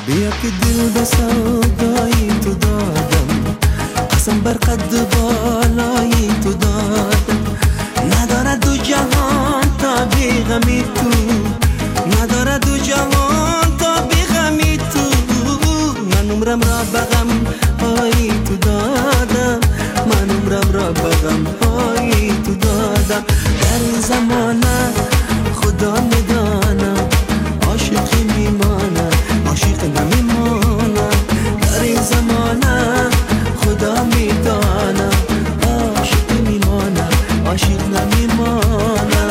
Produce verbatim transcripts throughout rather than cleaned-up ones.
بیا که دل به سودایی تو دادم، قسم بر قد بالایی تو دادم. نداره دو جهان تا بی غمی تو، نداره دو جهان تا بی غمی تو. من عمرم را بغم هایی تو دادم، من عمرم را بغم هایی تو دادم. در این زمانه خدا میدانه عاشقی میمانه، عاشق نمیمانه. در این زمانه خدا میدانه عاشق میمانه، عاشق نمیمانه.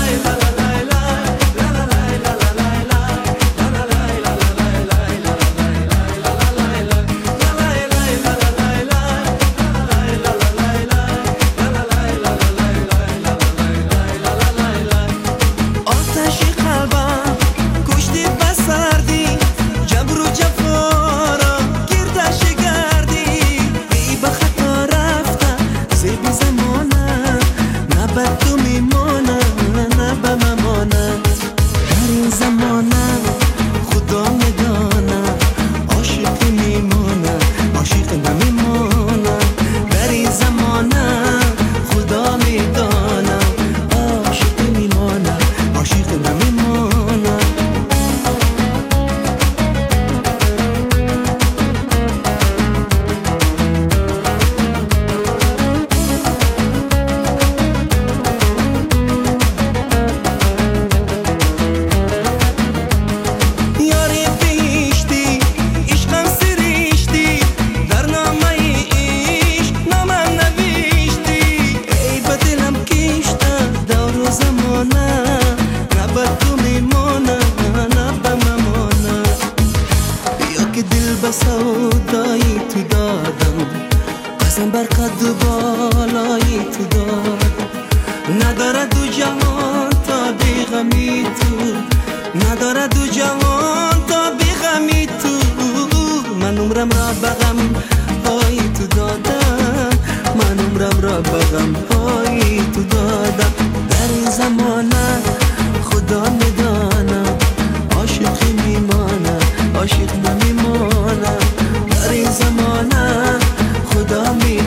سودایی تو دادم، قسم بر قد بالایی تو دادم. نداره دو جهان تا بی غمی تو، نداره دو جهان تا بی غمی تو. من عمرم را بغم هایی تو دادم، من عمرم را بغم هایی تو دادم. در این زمانه خدا میدانه عاشقی میمانه، عاشق نمیمانه. در این زمانه خدا می